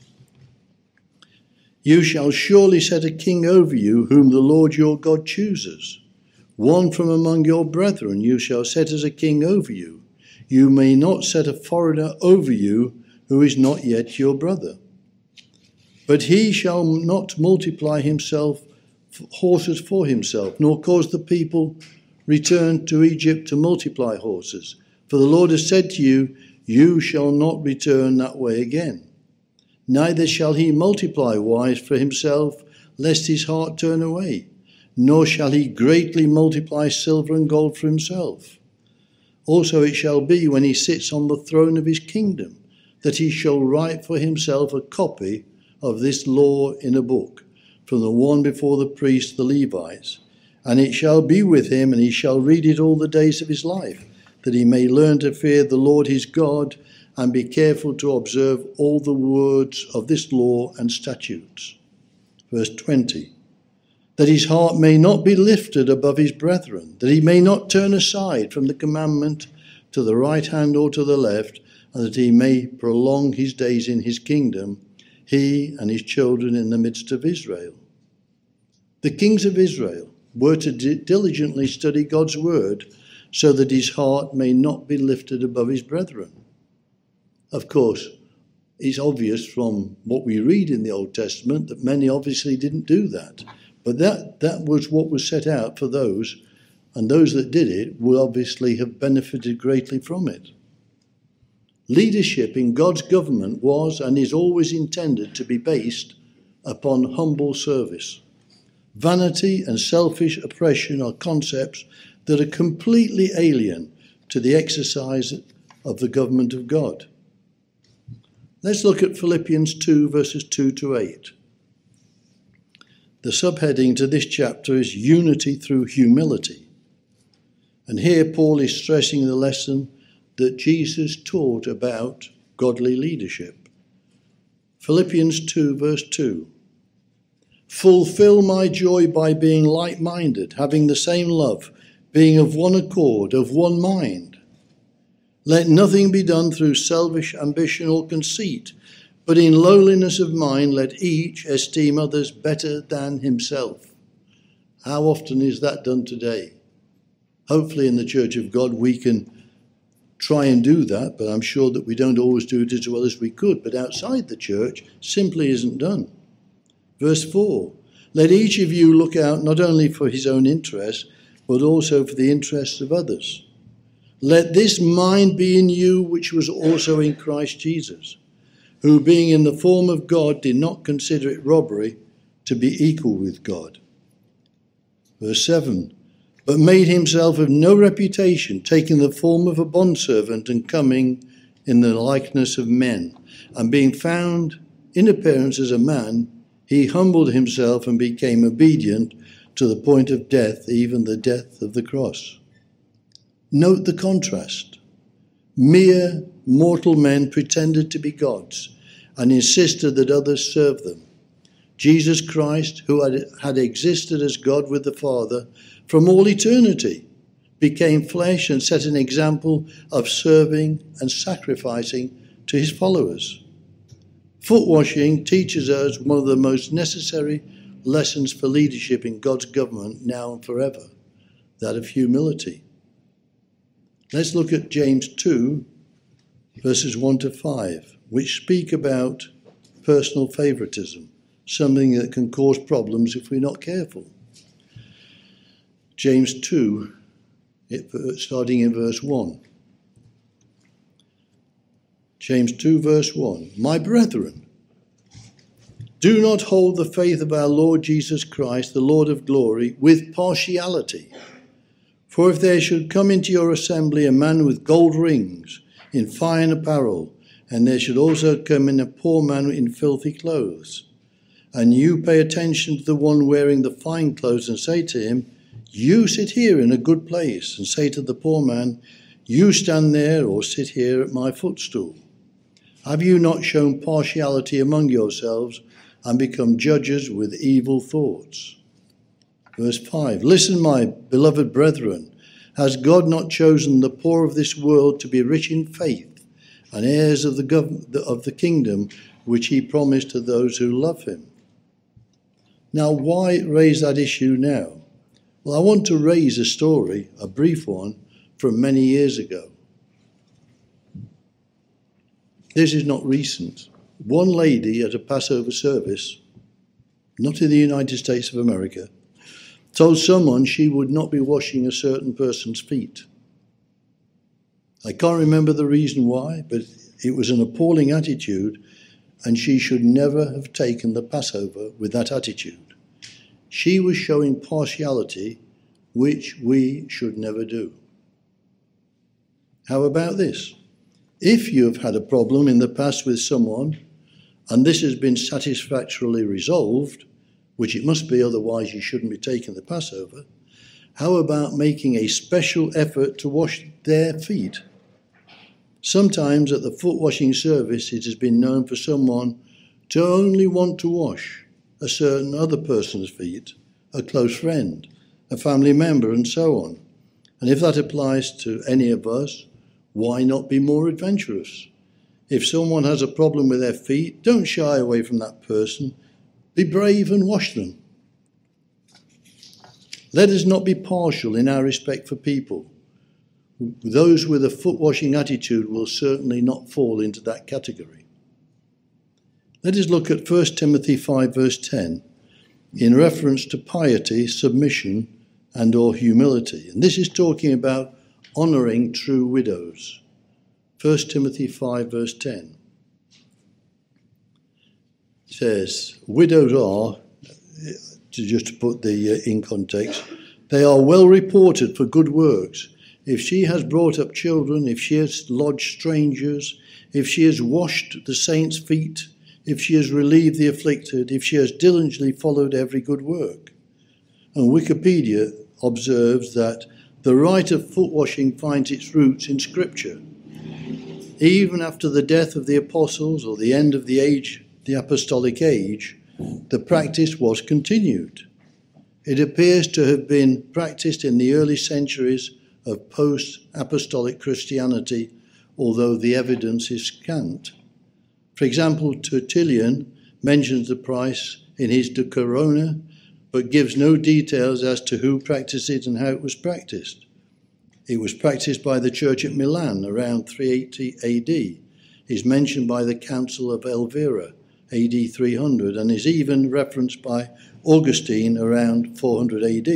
You shall surely set a king over you, whom the Lord your God chooses. One from among your brethren you shall set as a king over you. You may not set a foreigner over you, who is not yet your brother. But he shall not multiply himself horses for himself, nor cause the people return to Egypt to multiply horses. For the Lord has said to you, you shall not return that way again. Neither shall he multiply wives for himself, lest his heart turn away, nor shall he greatly multiply silver and gold for himself. Also it shall be when he sits on the throne of his kingdom, that he shall write for himself a copy of this law in a book, from the one before the priests, the Levites. And it shall be with him, and he shall read it all the days of his life, that he may learn to fear the Lord his God, and be careful to observe all the words of this law and statutes. Verse 20. That his heart may not be lifted above his brethren, that he may not turn aside from the commandment to the right hand or to the left, and that he may prolong his days in his kingdom, he and his children in the midst of Israel. The kings of Israel were to diligently study God's word, so that his heart may not be lifted above his brethren. Of course, it's obvious from what we read in the Old Testament that many obviously didn't do that. But that was what was set out for those, and those that did it will obviously have benefited greatly from it. Leadership in God's government was and is always intended to be based upon humble service. Vanity and selfish oppression are concepts that are completely alien to the exercise of the government of God. Let's look at Philippians 2, verses 2 to 8. The subheading to this chapter is Unity Through Humility. And here Paul is stressing the lesson that Jesus taught about godly leadership. Philippians 2, verse 2. Fulfill my joy by being like-minded, having the same love, being of one accord, of one mind. Let nothing be done through selfish ambition or conceit, but in lowliness of mind let each esteem others better than himself. How often is that done today? Hopefully in the Church of God we can try and do that, but I'm sure that we don't always do it as well as we could. But outside the church, simply isn't done. Verse 4, let each of you look out not only for his own interests, but also for the interests of others. Let this mind be in you, which was also in Christ Jesus, who being in the form of God did not consider it robbery to be equal with God. Verse 7, but made himself of no reputation, taking the form of a bondservant and coming in the likeness of men. And being found in appearance as a man, he humbled himself and became obedient to the point of death, even the death of the cross. Note the contrast. Mere mortal men pretended to be gods and insisted that others serve them. Jesus Christ, who had existed as God with the Father from all eternity, became flesh and set an example of serving and sacrificing to his followers. Foot washing teaches us one of the most necessary lessons for leadership in God's government now and forever, that of humility. Let's look at James 2, verses 1 to 5, which speak about personal favoritism, something that can cause problems if we're not careful. James 2, starting in verse 1. James 2, verse 1. My brethren, do not hold the faith of our Lord Jesus Christ, the Lord of glory, with partiality. For if there should come into your assembly a man with gold rings, in fine apparel, and there should also come in a poor man in filthy clothes, and you pay attention to the one wearing the fine clothes and say to him, you sit here in a good place, and say to the poor man, you stand there or sit here at my footstool. Have you not shown partiality among yourselves and become judges with evil thoughts? Verse 5, listen, my beloved brethren, has God not chosen the poor of this world to be rich in faith and heirs of the kingdom which he promised to those who love him? Now, why raise that issue now? Well, I want to raise a story, a brief one, from many years ago. This is not recent. One lady at a Passover service, not in the United States of America, told someone she would not be washing a certain person's feet. I can't remember the reason why, but it was an appalling attitude, and she should never have taken the Passover with that attitude. She was showing partiality, which we should never do. How about this? If you have had a problem in the past with someone, and this has been satisfactorily resolved, which it must be, otherwise you shouldn't be taking the Passover, how about making a special effort to wash their feet? Sometimes at the foot washing service, it has been known for someone to only want to wash a certain other person's feet, a close friend, a family member, and so on. And if that applies to any of us, why not be more adventurous? If someone has a problem with their feet, don't shy away from that person. Be brave and wash them. Let us not be partial in our respect for people. Those with a foot washing attitude will certainly not fall into that category. Let us look at 1 Timothy 5 verse 10 in reference to piety, submission, and or humility. And this is talking about honouring true widows. 1 Timothy 5 verse 10 says, widows are, to put the in context, they are well reported for good works. If she has brought up children, if she has lodged strangers, if she has washed the saints' feet, if she has relieved the afflicted, if she has diligently followed every good work. And Wikipedia observes that the rite of foot washing finds its roots in Scripture. Even after the death of the apostles or the end of the age, the apostolic age, the practice was continued. It appears to have been practiced in the early centuries of post-apostolic Christianity, although the evidence is scant. For example, Tertullian mentions the price in his De Corona, but gives no details as to who practiced it and how it was practiced. It was practiced by the church at Milan around 380 AD, is mentioned by the Council of Elvira, AD 300, and is even referenced by Augustine around 400 AD.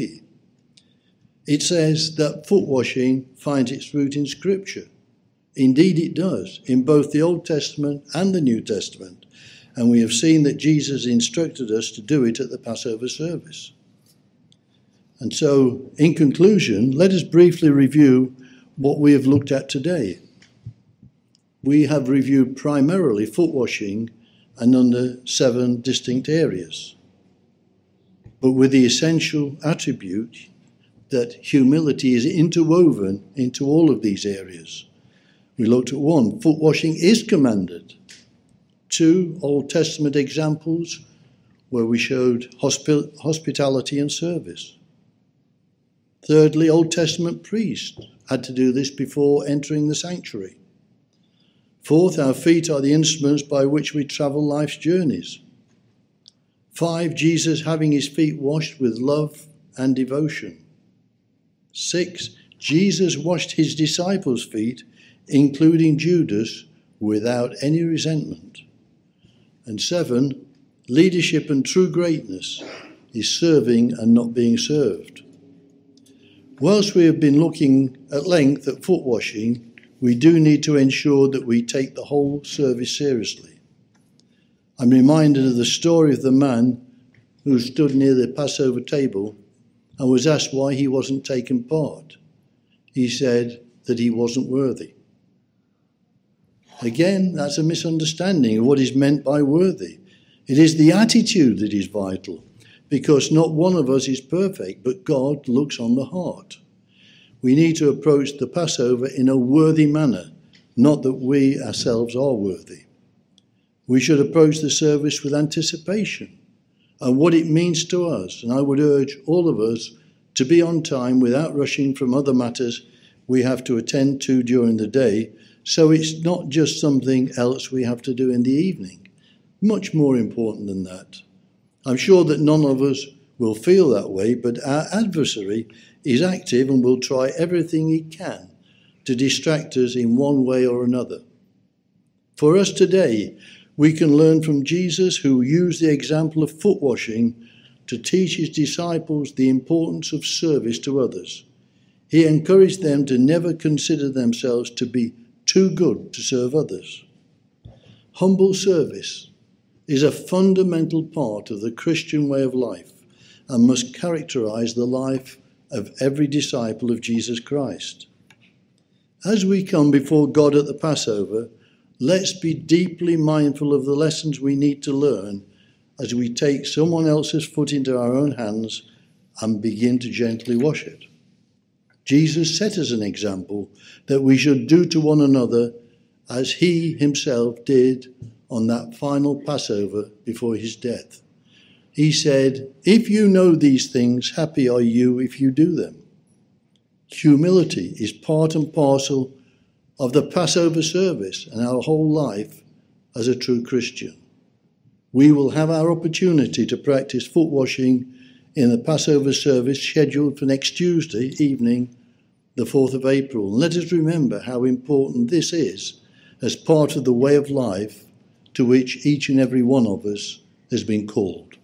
It says that foot washing finds its root in Scripture. Indeed it does, in both the Old Testament and the New Testament, and we have seen that Jesus instructed us to do it at the Passover service. And so, in conclusion, let us briefly review what we have looked at today. We have reviewed primarily foot washing and under 7 distinct areas, but with the essential attribute that humility is interwoven into all of these areas. We looked at 1, foot washing is commanded. 2, Old Testament examples where we showed hospitality and service. Thirdly, Old Testament priests had to do this before entering the sanctuary. 4th, our feet are the instruments by which we travel life's journeys. 5, Jesus having his feet washed with love and devotion. 6, Jesus washed his disciples' feet, including Judas, without any resentment. And 7, leadership and true greatness is serving and not being served. Whilst we have been looking at length at foot washing, we do need to ensure that we take the whole service seriously. I'm reminded of the story of the man who stood near the Passover table and was asked why he wasn't taking part. he said that he wasn't worthy. Again, that's a misunderstanding of what is meant by worthy. It is the attitude that is vital, because not one of us is perfect, but God looks on the heart. We need to approach the Passover in a worthy manner, not that we ourselves are worthy. We should approach the service with anticipation and what it means to us, and I would urge all of us to be on time without rushing from other matters we have to attend to during the day, so it's not just something else we have to do in the evening. Much more important than that. I'm sure that none of us will feel that way, but our adversary is active and will try everything he can to distract us in one way or another. For us today, we can learn from Jesus, who used the example of foot washing to teach his disciples the importance of service to others. He encouraged them to never consider themselves to be too good to serve others. Humble service is a fundamental part of the Christian way of life and must characterize the life of every disciple of Jesus Christ. As we come before God at the Passover, let's be deeply mindful of the lessons we need to learn as we take someone else's foot into our own hands and begin to gently wash it. Jesus set us an example that we should do to one another as he himself did on that final Passover before his death. He said, "If you know these things, happy are you if you do them." Humility is part and parcel of the Passover service and our whole life as a true Christian. We will have our opportunity to practice foot washing in the Passover service scheduled for next Tuesday evening, the 4th of April. And let us remember how important this is as part of the way of life to which each and every one of us has been called.